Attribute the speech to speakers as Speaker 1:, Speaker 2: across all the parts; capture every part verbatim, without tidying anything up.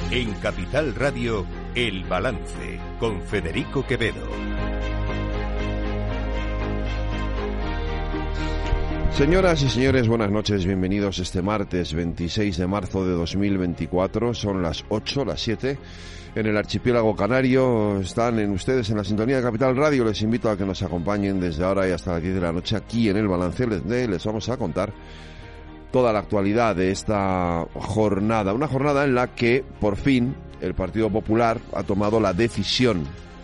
Speaker 1: En Capital Radio, El Balance, con Federico Quevedo.
Speaker 2: Señoras y señores, buenas noches, bienvenidos este martes veintiséis de marzo de dos mil veinticuatro, son las ocho, las siete, en el archipiélago canario. Están en ustedes en la sintonía de Capital Radio. Les invito a que nos acompañen desde ahora y hasta las diez de la noche aquí en El Balance. Les, les vamos a contar toda la actualidad de esta jornada, una jornada en la que por fin el Partido Popular ha tomado la decisión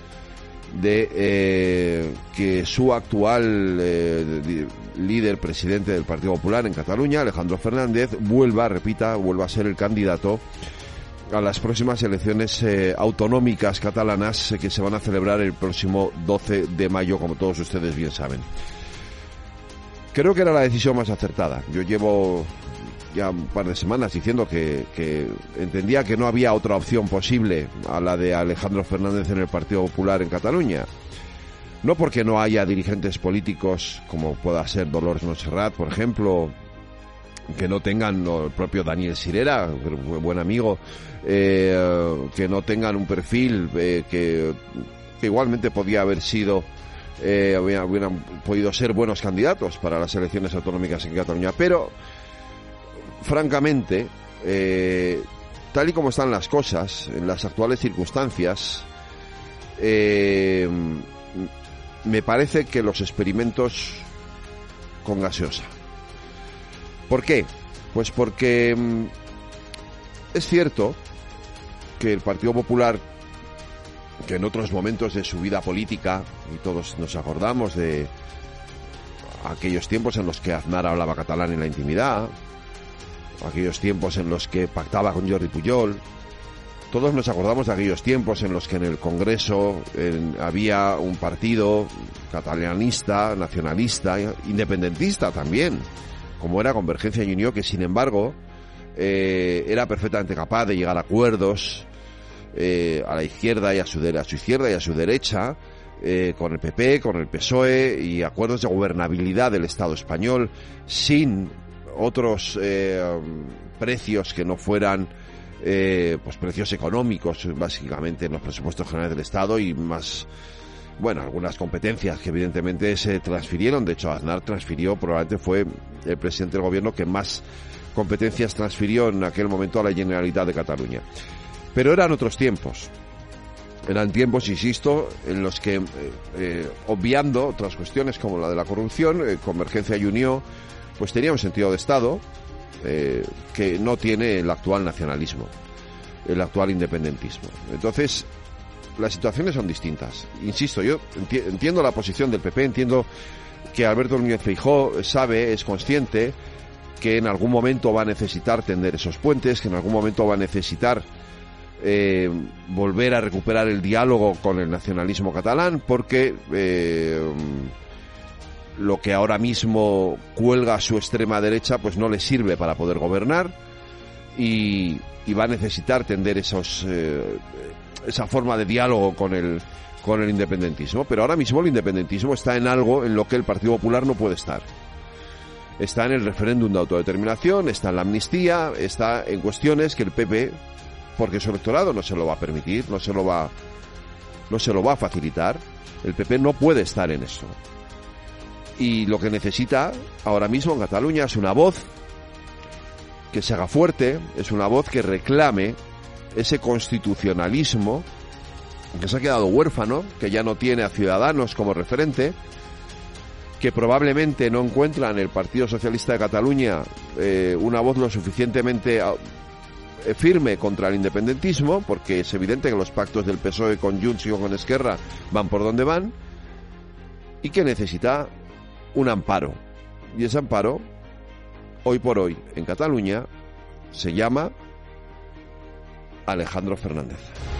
Speaker 2: de eh, que su actual eh, líder, presidente del Partido Popular en Cataluña, Alejandro Fernández, vuelva, repita, vuelva a ser el candidato a las próximas elecciones eh, autonómicas catalanas eh, que se van a celebrar el próximo doce de mayo, como todos ustedes bien saben. Creo que era la decisión más acertada. Yo llevo ya un par de semanas diciendo que, que entendía que no había otra opción posible a la de Alejandro Fernández en el Partido Popular en Cataluña. No porque no haya dirigentes políticos como pueda ser Dolors Montserrat, por ejemplo, que no tengan, o el propio Daniel Sirera, buen amigo, eh, que no tengan un perfil eh, que, que igualmente podía haber sido eh, hubieran, hubieran podido ser buenos candidatos para las elecciones autonómicas en Cataluña, pero francamente, eh, tal y como están las cosas, en las actuales circunstancias, eh, me parece que los experimentos con gaseosa. ¿Por qué? Pues porque mm, es cierto que el Partido Popular, que en otros momentos de su vida política, y todos nos acordamos de aquellos tiempos en los que Aznar hablaba catalán en la intimidad, aquellos tiempos en los que pactaba con Jordi Pujol, todos nos acordamos de aquellos tiempos en los que en el Congreso en, había un partido catalanista, nacionalista, independentista también, como era Convergencia y Unió, que sin embargo eh, era perfectamente capaz de llegar a acuerdos eh, a la izquierda y a su, de, a su izquierda y a su derecha, eh, con el P P, con el P S O E, y acuerdos de gobernabilidad del Estado español sin otros eh, precios que no fueran eh, pues precios económicos, básicamente en los presupuestos generales del Estado, y más, bueno, algunas competencias que evidentemente se transfirieron. De hecho, Aznar transfirió, probablemente fue el presidente del gobierno que más competencias transfirió en aquel momento a la Generalitat de Cataluña. Pero eran otros tiempos. Eran tiempos, insisto, en los que, eh, eh, obviando otras cuestiones como la de la corrupción, eh, Convergencia y Unió pues tenía un sentido de Estado eh, que no tiene el actual nacionalismo, el actual independentismo. Entonces, las situaciones son distintas. Insisto, yo enti- entiendo la posición del P P, entiendo que Alberto Núñez Feijóo sabe, es consciente que en algún momento va a necesitar tender esos puentes, que en algún momento va a necesitar eh, volver a recuperar el diálogo con el nacionalismo catalán, porque eh, lo que ahora mismo cuelga a su extrema derecha pues no le sirve para poder gobernar, y, y va a necesitar tender esos eh, esa forma de diálogo con el con el independentismo. Pero ahora mismo el independentismo está en algo en lo que el Partido Popular no puede estar. Está en el referéndum de autodeterminación, está en la amnistía, está en cuestiones que el P P, porque su electorado no se lo va a permitir, no se lo va no se lo va a facilitar. El P P no puede estar en eso. Y lo que necesita ahora mismo en Cataluña es una voz que se haga fuerte, es una voz que reclame ese constitucionalismo que se ha quedado huérfano, que ya no tiene a Ciudadanos como referente, que probablemente no encuentra en el Partido Socialista de Cataluña eh, una voz lo suficientemente eh, firme contra el independentismo, porque es evidente que los pactos del P S O E con Junts y con Esquerra van por donde van, y que necesita un amparo. Y ese amparo, hoy por hoy, en Cataluña, se llama Alejandro Fernández.